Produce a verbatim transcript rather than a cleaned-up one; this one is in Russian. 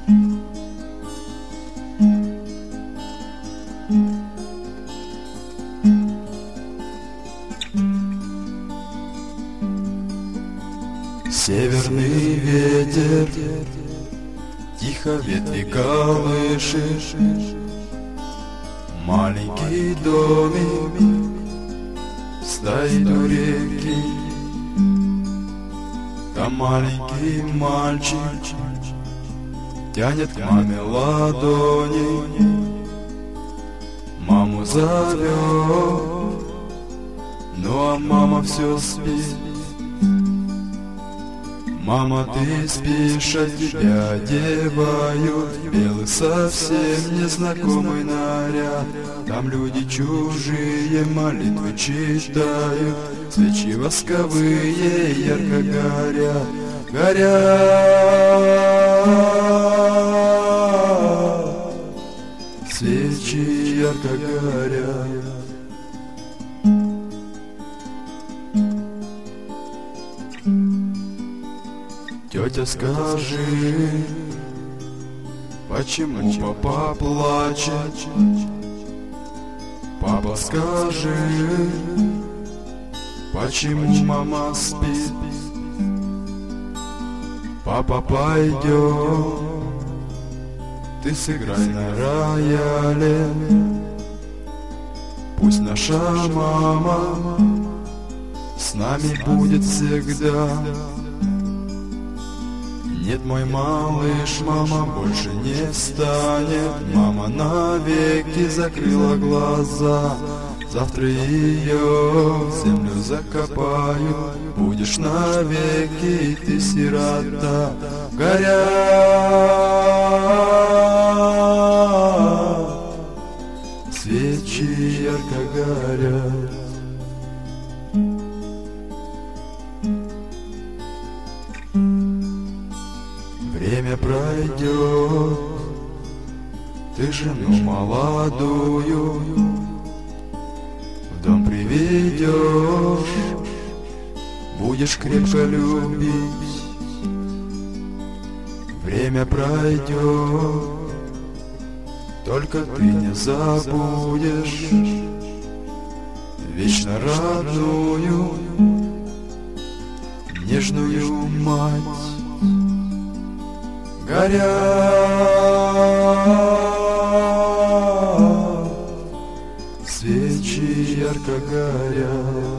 Северный ветер тихо ветви колышет, маленький домик стоит у реки. Там маленький мальчик тянет к маме ладони, маму зовет, ну а мама все спит. Мама, ты спишь, а тебя одевают в белый совсем незнакомый наряд. Там люди чужие молитвы читают, свечи восковые ярко горят, горят. Свечи ярко горят. Тетя, скажи, почему папа плачет? Папа, скажи, почему мама спит? Папа, пойдем, ты сыграй на рояле, пусть наша мама с нами будет всегда. Нет, мой малыш, мама больше не станет. Мама навеки закрыла глаза. Завтра ее в землю закопают. Будешь навеки, ты сирота. Горят, свечи ярко горят. Время пройдет, ты жену молодую в дом приведешь, будешь крепко любить. Время пройдет, только ты не забудешь вечно родную, нежную мать. Горят, свечи ярко горят.